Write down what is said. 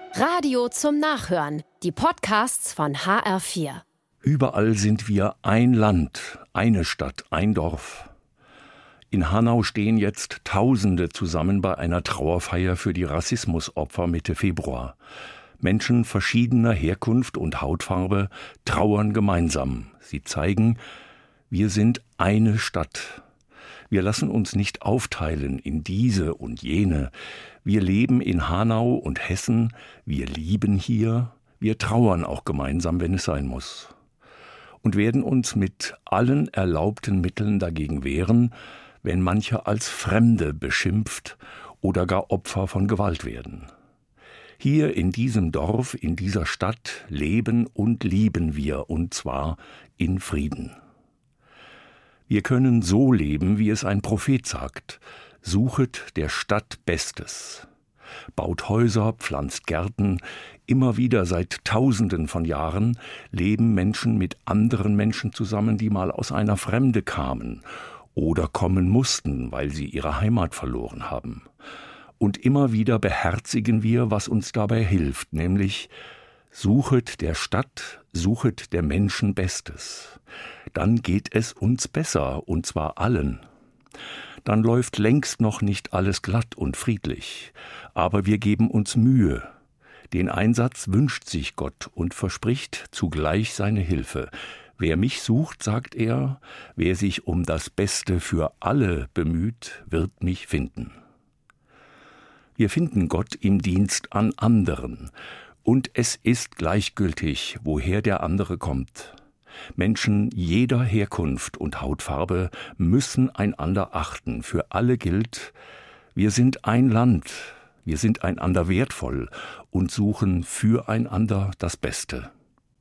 Radio zum Nachhören. Die Podcasts von HR4. Überall sind wir ein Land, eine Stadt, ein Dorf. In Hanau stehen jetzt Tausende zusammen bei einer Trauerfeier für die Rassismusopfer Mitte Februar. Menschen verschiedener Herkunft und Hautfarbe trauern gemeinsam. Sie zeigen, wir sind eine Stadt. Wir lassen uns nicht aufteilen in diese und jene. Wir leben in Hanau und Hessen. Wir lieben hier. Wir trauern auch gemeinsam, wenn es sein muss. Und werden uns mit allen erlaubten Mitteln dagegen wehren, wenn manche als Fremde beschimpft oder gar Opfer von Gewalt werden. Hier in diesem Dorf, in dieser Stadt leben und lieben wir, und zwar in Frieden. Wir können so leben, wie es ein Prophet sagt: Suchet der Stadt Bestes. Baut Häuser, pflanzt Gärten. Immer wieder seit Tausenden von Jahren leben Menschen mit anderen Menschen zusammen, die mal aus einer Fremde kamen oder kommen mussten, weil sie ihre Heimat verloren haben. Und immer wieder beherzigen wir, was uns dabei hilft, nämlich: Suchet der Stadt, suchet der Menschen Bestes. Dann geht es uns besser, und zwar allen. Dann läuft längst noch nicht alles glatt und friedlich, aber wir geben uns Mühe. Den Einsatz wünscht sich Gott und verspricht zugleich seine Hilfe. Wer mich sucht, sagt er, wer sich um das Beste für alle bemüht, wird mich finden. Wir finden Gott im Dienst an anderen. Und es ist gleichgültig, woher der andere kommt. Menschen jeder Herkunft und Hautfarbe müssen einander achten. Für alle gilt: Wir sind ein Land, wir sind einander wertvoll und suchen füreinander das Beste.